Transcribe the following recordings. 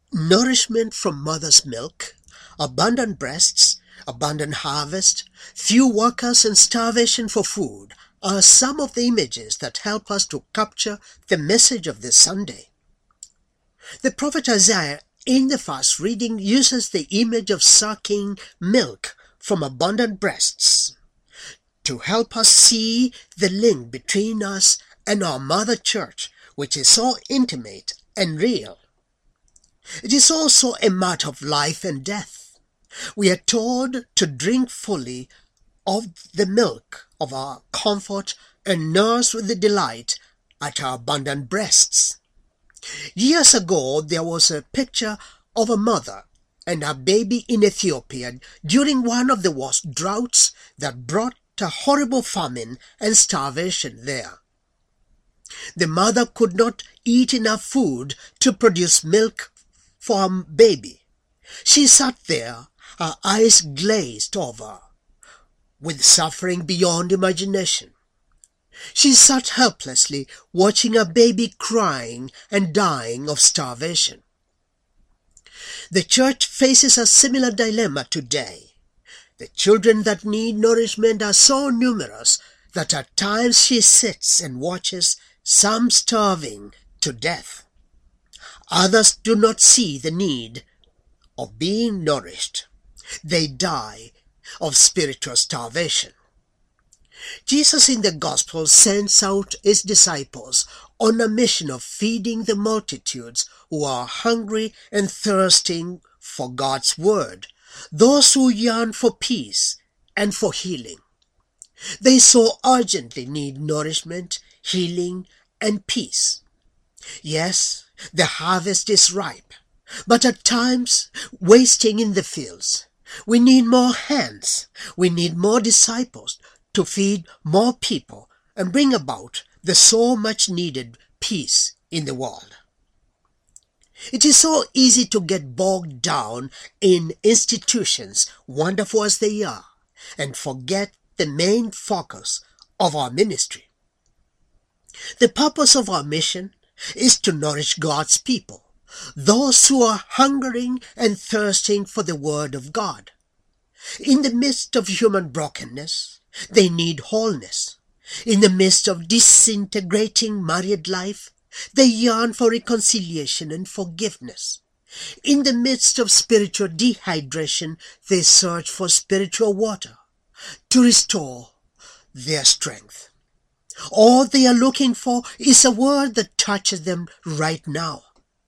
Nourishment from mother's milk, abundant breasts, abundant harvest, few workers and starvation for food are some of the images that help us to capture the message of this Sunday. The prophet Isaiah in the first reading uses the image of sucking milk from abundant breasts to help us see the link between us and our mother church, which is so intimate and real. It is also a matter of life and death. We are told to drink fully of the milk of our comfort and nurse with the delight at our abundant breasts. Years ago, there was a picture of a mother and her baby in Ethiopia during one of the worst droughts that brought a horrible famine and starvation there. The mother could not eat enough food to produce milk for her baby. She sat there, her eyes glazed over, with suffering beyond imagination. She sat helplessly watching her baby crying and dying of starvation. The church faces a similar dilemma today. The children that need nourishment are so numerous that at times she sits and watches some starving to death. Others do not see the need of being nourished. They die of spiritual starvation. Jesus in the Gospel sends out his disciples on a mission of feeding the multitudes who are hungry and thirsting for God's word, those who yearn for peace and for healing. They so urgently need nourishment, healing, and peace. Yes, the harvest is ripe, but at times wasting in the fields. We need more hands. We need more disciples to feed more people and bring about the so much needed peace in the world. It is so easy to get bogged down in institutions, wonderful as they are, and forget the main focus of our ministry. The purpose of our mission is to nourish God's people, those who are hungering and thirsting for the word of God. In the midst of human brokenness, they need wholeness. In the midst of disintegrating married life, they yearn for reconciliation and forgiveness. In the midst of spiritual dehydration, they search for spiritual water to restore their strength. All they are looking for is a word that touches them right now.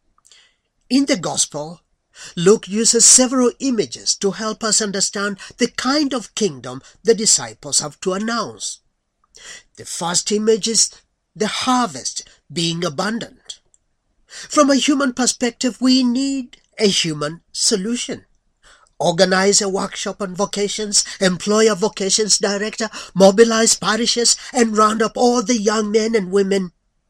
In the Gospel, Luke uses several images to help us understand the kind of kingdom the disciples have to announce. The first image is the harvest being abundant. From a human perspective, we need a human solution. Organize a workshop on vocations, employ a vocations director, mobilize parishes, and round up all the young men and women.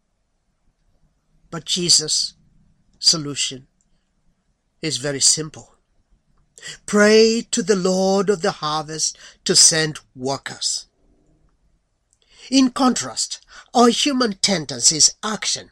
But Jesus' solution is very simple. Pray to the Lord of the harvest to send workers. In contrast, our human tendency is action,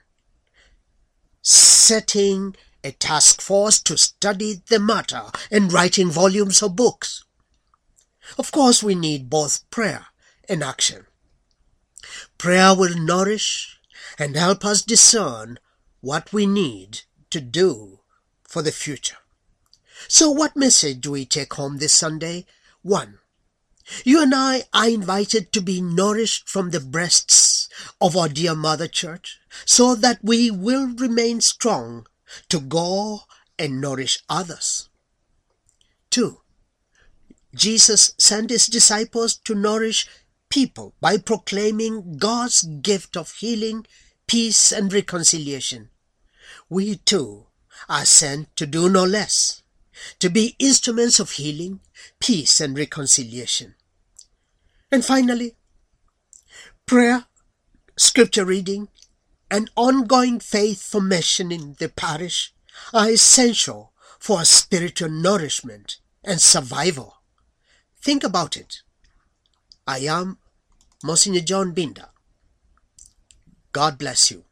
setting a task force to study the matter and writing volumes of books. Of course, we need both prayer and action. Prayer will nourish and help us discern what we need to do for the future. So what message do we take home this Sunday? 1. You and I are invited to be nourished from the breasts of our dear Mother Church so that we will remain strong to go and nourish others. 2. Jesus sent his disciples to nourish people by proclaiming God's gift of healing, peace, and reconciliation. We too are sent to do no less, to be instruments of healing, peace, and reconciliation. And finally, prayer, scripture reading, and ongoing faith formation in the parish are essential for spiritual nourishment and survival. Think about it. I am Monsignor John Binder. God bless you.